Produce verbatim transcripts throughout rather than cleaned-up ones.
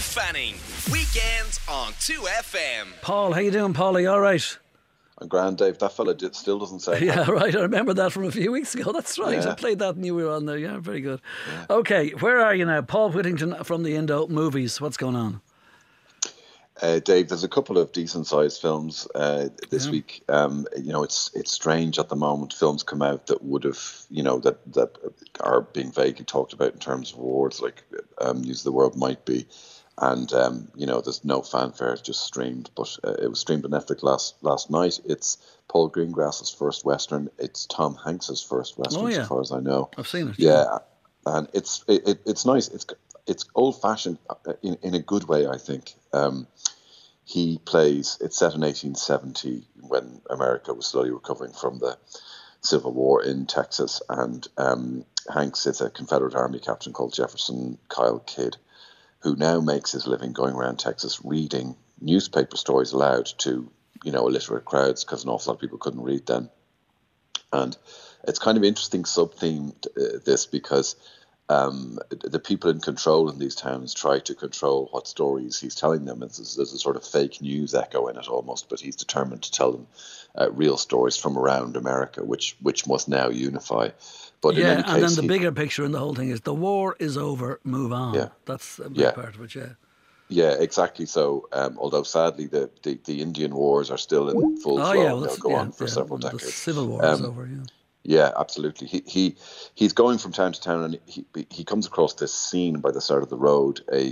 Fanning. Weekends on two F M. Paul, how you doing, Paul? Are you all right? I'm grand, Dave. That fella did, still doesn't say. Yeah, right. I remember that from a few weeks ago. That's right. Yeah. I played that and you were on there. Yeah, very good. Yeah. Okay, where are you now? Paul Whittington from the Indo Movies. What's going on? Uh, Dave, there's a couple of decent-sized films uh, this Yeah. week. Um, you know, it's it's strange at the moment. Films come out that would have, you know, that that are being vaguely talked about in terms of awards, like um, News of the World might be. And, um, you know, there's no fanfare, it's just streamed. But uh, it was streamed on Netflix last last night. It's Paul Greengrass's first Western. It's Tom Hanks's first Western, Oh, yeah. so far as I know. I've seen it. Yeah, and it's it, it, it's nice. It's it's old-fashioned in, in a good way, I think. Um, he plays, it's set in eighteen seventy when America was slowly recovering from the Civil War in Texas. And um, Hanks is a Confederate Army captain called Jefferson Kyle Kidd, who now makes his living going around Texas reading newspaper stories aloud to, you know, illiterate crowds, because an awful lot of people couldn't read then. And it's kind of interesting sub-theme, uh, this, because um, the people in control in these towns try to control what stories he's telling them. It's, there's a sort of fake news echo in it almost, but he's determined to tell them uh, real stories from around America, which which must now unify. But yeah, in any case, and then the he, bigger picture in the whole thing is the war is over, move on. Yeah. That's a big Yeah. part of it, yeah. Yeah, exactly. So, um, although sadly the, the, the Indian wars are still in full Oh, flow, yeah, well, and they'll that's- go yeah, on for yeah, several the decades. Civil War is Um, over, yeah. Yeah, absolutely. He he he's going from town to town, and he he comes across this scene by the side of the road. A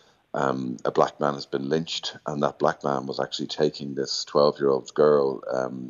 um a black man has been lynched, and that black man was actually taking this twelve-year-old girl, um,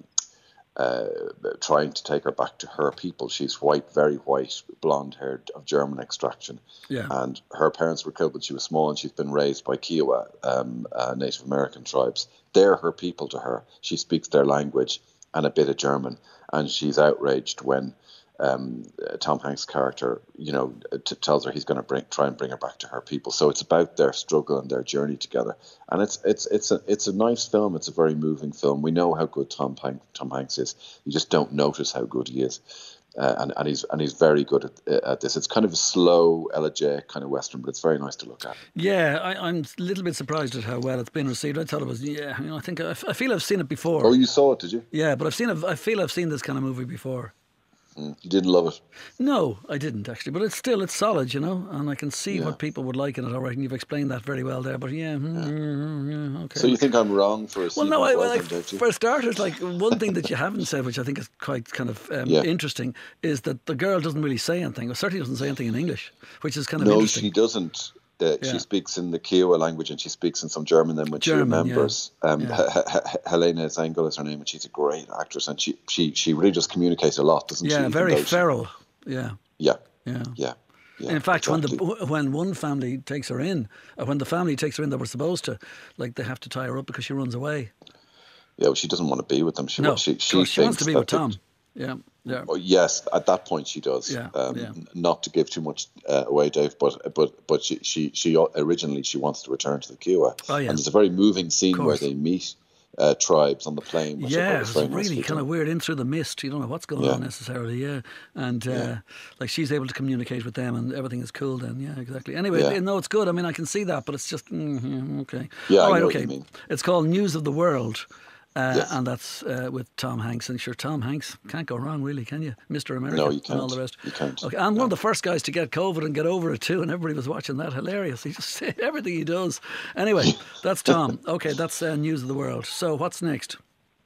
uh, trying to take her back to her people. She's white, very white, blonde-haired, of German extraction. Yeah. And her parents were killed when she was small, and she's been raised by Kiowa, um, uh, Native American tribes. They're her people to her. She speaks their language and a bit of German, and she's outraged when um, uh, Tom Hanks' character, you know, t- tells her he's going to bring try and bring her back to her people. So it's about their struggle and their journey together, and it's it's it's a it's a nice film. It's a very moving film. We know how good Tom Hank, Tom Hanks is. You just don't notice how good he is. Uh, and, and he's and he's very good at, at this. It's kind of a slow, elegiac kind of Western, but it's very nice to look at. Yeah, I, I'm a little bit surprised at how well it's been received. I thought it was, yeah, you know, I think, I, f- I feel I've seen it before. Oh, you saw it, did you? Yeah, but I've seen it, I feel I've seen this kind of movie before. Mm, you didn't love it? No, I didn't actually, but it's still, it's solid, you know, and I can see Yeah. what people would like in it, all right, and you've explained that very well there, but yeah, mm, mm, yeah, okay. So you think I'm wrong for a Well, no, I, well, like, don't you? for starters, like one thing that you haven't said, which I think is quite kind of um, Yeah. interesting, is that the girl doesn't really say anything, or certainly doesn't say anything in English, which is kind of No, interesting. she doesn't. Uh, Yeah. She speaks in the Kiowa language, and she speaks in some German then when German, she remembers. yeah. Um, Yeah. H- H- Helena Zengel is her name, and she's a great actress, and she, she, she really just communicates a lot, doesn't she? Yeah, even very though she- feral. Yeah, Yeah, yeah. yeah. yeah In fact, exactly. when the when one family takes her in, or when the family takes her in that were supposed to, like they have to tie her up because she runs away. Yeah, well, she doesn't want to be with them. She, No, wa- she, of she, course, she wants to thinks be with that the- Tom. Yeah, yeah. Oh, yes, at that point she does. Yeah, um, yeah. n- Not to give too much uh, away, Dave, but but but she, she she originally she wants to return to the Kiowa. Oh, yeah. And there's a very moving scene where course. they meet uh, tribes on the plane. Which I Yeah, thought was it's very really nicely kind of done. weird in through the mist. You don't know what's going Yeah. on necessarily. Yeah, and uh, Yeah. like she's able to communicate with them, and everything is cool. Then, yeah, exactly. Anyway, Yeah. no, it's good. I mean, I can see that, but it's just mm, yeah, okay. Yeah, I All right, know what okay. you mean. It's called News of the World. Uh, Yes. And that's uh, with Tom Hanks. And sure, Tom Hanks can't go wrong, really, can you? Mister America No, you and all can't. the rest. You can't. Okay, and No. one of the first guys to get COVID and get over it too, and everybody was watching that. Hilarious. He just said everything he does. Anyway, that's Tom. Okay, that's uh, News of the World. So what's next?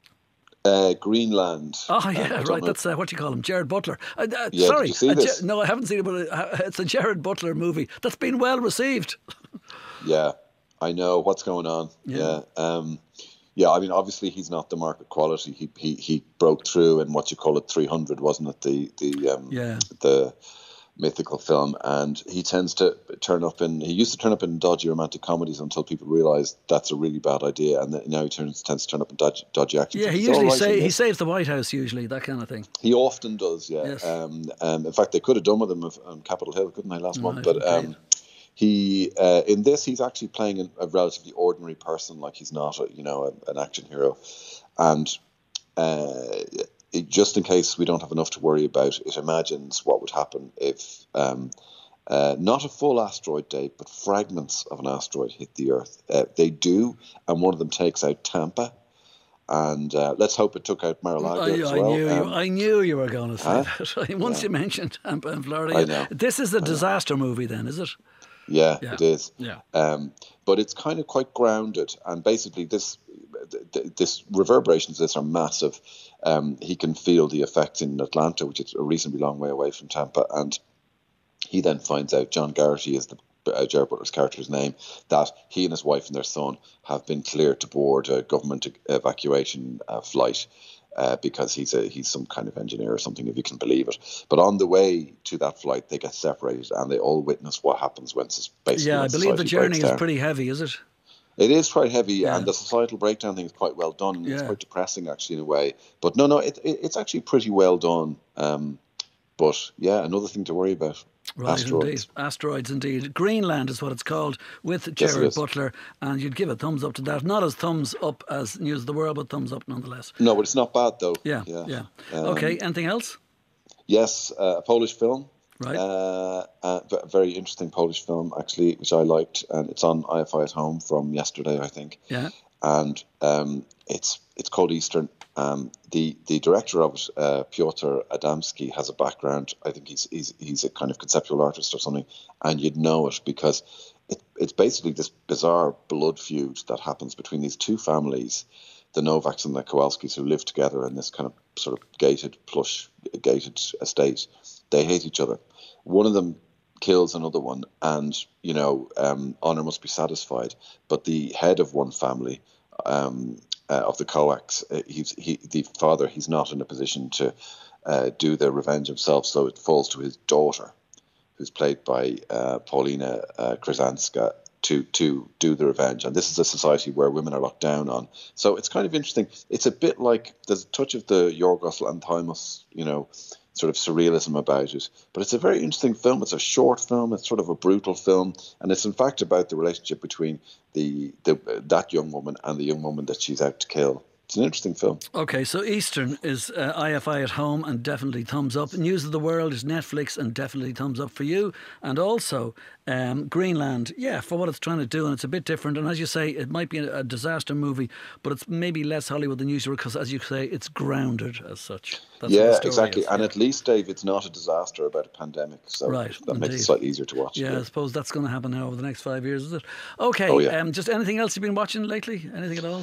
Uh, Greenland. Oh, Um, I yeah, don't right. know. That's uh, what you call him, Jared Butler. Uh, uh, Yeah, sorry, did you see uh, Ge- this? no, I haven't seen it, but uh, it's a Jared Butler movie that's been well received. Yeah, I know what's going on. Yeah. Yeah. Um, yeah, I mean, obviously he's not the market quality. He he he broke through in what you call it three hundred, wasn't it? The the um, Yeah. the mythical film, and he tends to turn up in. He used to turn up in dodgy romantic comedies until people realised that's a really bad idea, and then now he turns tends to turn up in dodgy, dodgy action. Yeah, he films. He's all usually right say in he this. saves the White House usually, that kind of thing. He often does, yeah. Yes. Um, um, in fact, they could have done with him of, on Capitol Hill, couldn't they, last No, month? I But think um, he, uh, in this, he's actually playing a, a relatively ordinary person, like he's not, a, you know, a, an action hero. And uh, it, just in case we don't have enough to worry about, it imagines what would happen if um, Uh, not a full asteroid, Dave, but fragments of an asteroid hit the Earth. Uh, they do, and one of them takes out Tampa. And uh, let's hope it took out Mar-a-Lago I, as I well. Knew Um, you, I knew you were going to say huh? that. Once Yeah. you mentioned Tampa and Florida. I know. This is a disaster movie then, is it? Yeah, Yeah. it is. Yeah. Um, but it's kind of quite grounded, and basically this th- th- this reverberations of this are massive. Um, he can feel the effects in Atlanta, which is a reasonably long way away from Tampa, and he then finds out, John Garrity is the uh, Gerard Butler's character's name, that he and his wife and their son have been cleared to board a government evacuation uh, flight. Uh, because he's a he's some kind of engineer or something, if you can believe it. But on the way to that flight, they get separated, and they all witness what happens when it's basically. Yeah, when I believe the society journey breaks is down. pretty heavy, is it? It is quite heavy, Yeah. and the societal breakdown thing is quite well done. And It's Yeah. quite depressing, actually, in a way. But no, no, it, it, it's actually pretty well done. Um, but yeah, another thing to worry about. Right, Asteroids. indeed. Asteroids, indeed. Greenland is what it's called, with Yes, it Gerard is. Butler, and you'd give a thumbs up to that. Not as thumbs up as News of the World, but thumbs up nonetheless. No, but it's not bad though. Yeah, yeah. Um, Okay, anything else? Yes, uh, a Polish film. Right. Uh, a v- very interesting Polish film, actually, which I liked, and it's on I F I at home from yesterday, I think. Yeah. And um, it's it's called Eastern. Um, the the director of it, uh, Piotr Adamski, has a background. I think he's he's he's a kind of conceptual artist or something, and you'd know it because it, it's basically this bizarre blood feud that happens between these two families, the Novaks and the Kowalskis, who live together in this kind of sort of gated, plush, gated estate. They hate each other. One of them kills another one, and you know, um, honor must be satisfied. But the head of one family, um, uh, of the Kowaks, uh, he's he the father. He's not in a position to uh, do the revenge himself, so it falls to his daughter, who's played by uh, Paulina uh, Krzyzanska, to to do the revenge. And this is a society where women are looked down on. So it's kind of interesting. It's a bit like there's a touch of the Yorgos Lanthimos, you know, sort of surrealism about it. But it's a very interesting film. It's a short film. It's sort of a brutal film, and it's in fact about the relationship between the, the that young woman and the young woman that she's out to kill. It's an interesting film. Okay, so Eastern is uh, I F I at home and definitely thumbs up. News of the World is Netflix and definitely thumbs up for you. And also um, Greenland, yeah, for what it's trying to do, and it's a bit different. And as you say, it might be a, a disaster movie, but it's maybe less Hollywood than usual because, as you say, it's grounded as such. That's what the Yeah, story exactly. is, And yeah. at least, Dave, it's not a disaster about a pandemic. So Right, that makes indeed. it slightly easier to watch. Yeah, I suppose that's going to happen now over the next five years, is it? Okay, Oh, yeah. um, just anything else you've been watching lately? Anything at all?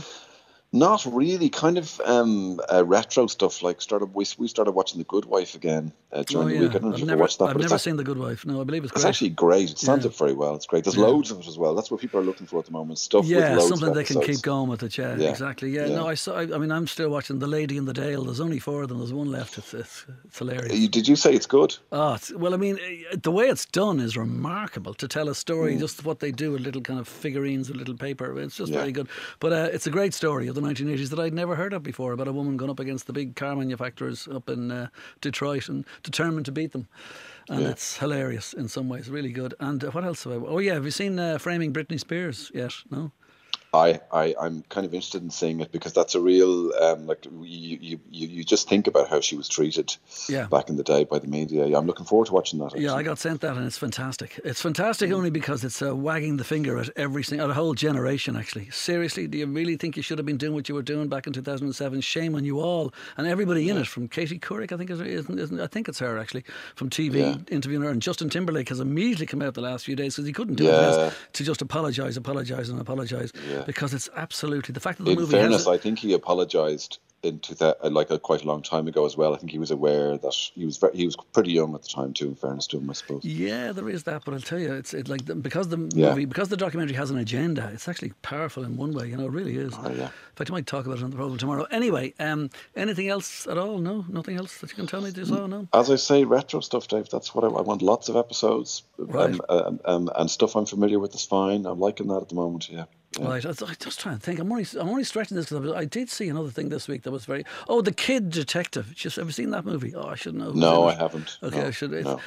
Not really. Kind of um, uh, retro stuff. Like started, we we started watching The Good Wife again uh, during Oh, the yeah. week. I don't know if I've you've never, ever watched that. I've but it's never act- seen The Good Wife. No, I believe it's It's great. actually great. It stands Yeah. up very well. It's great. There's Yeah. loads of it as well. That's what people are looking for at the moment. Stuff with Yeah, loads something of they can episodes. keep going with it. Yeah, Yeah. exactly. Yeah, Yeah. no, I saw. I, I mean, I'm still watching The Lady in the Dale. There's only four of them. There's one left. It's it's, it's hilarious. You- Did you say it's good? Oh, it's, well, I mean, eh, the way it's done is remarkable to tell a story. Just what they do with little kind of figurines and little paper. It's just Yeah. very good. But uh, it's a great story of the nineteen eighties that I'd never heard of before, about a woman going up against the big car manufacturers up in uh, Detroit and determined to beat them. And Yeah. it's hilarious in some ways, really good. And uh, what else have I? Oh yeah, have you seen uh, Framing Britney Spears yet? No. I, I, I'm kind of interested in seeing it because that's a real, um, like, you, you, you you just think about how she was treated Yeah. back in the day by the media. I'm looking forward to watching that. Yeah, I actually. got sent that, and it's fantastic. It's fantastic only because it's uh, wagging the finger at every single, at a whole generation. Actually, seriously, do you really think you should have been doing what you were doing back in two thousand seven? Shame on you all, and everybody in it, from Katie Couric, I think is isn't, isn't I think it's her actually, from T V Yeah. interviewing her, and Justin Timberlake has immediately come out the last few days because he couldn't do Yeah. it else to just apologise, apologise, and apologise Yeah. because it's absolutely the fact that the In movie fairness, has. A, I think he apologised in two thousand, like a, quite a long time ago as well. I think he was aware that he was very, he was pretty young at the time too. In fairness to him, I suppose. Yeah, there is that, but I'll tell you, it's it, like the, because the Yeah. movie, because the documentary has an agenda. It's actually powerful in one way, you know, it really is. Oh, yeah. In fact, I might talk about it on the program tomorrow. Anyway, um, anything else at all? No, nothing else that you can tell me. Do you saw? No. As I say, retro stuff, Dave. That's what I, I want. Lots of episodes, Right. um, um, um, and stuff I'm familiar with is fine. I'm liking that at the moment. Yeah. Yeah. Right, I was I was just trying to think. I'm only, I'm only stretching this because I, I did see another thing this week that was very. Oh, The Kid Detective. Just ever seen that movie? Oh, I should know. who's No, in I it. haven't. Okay, No, I should. It's, no.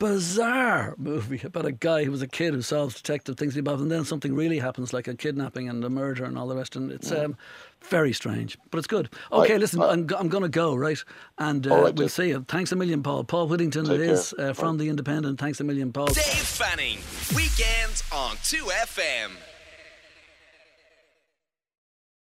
bizarre movie about a guy who was a kid who solves detective things about, and then something really happens, like a kidnapping and a murder and all the rest. And it's Yeah. um, very strange, but it's good. Okay, I- listen, I- I'm, go- I'm going to go, right? And uh, All right, we'll Dave. see you. Thanks a million, Paul. Paul Whittington, Take it is care. uh, from Bye. The Independent. Thanks a million, Paul. Dave Fanning, weekends on two F M.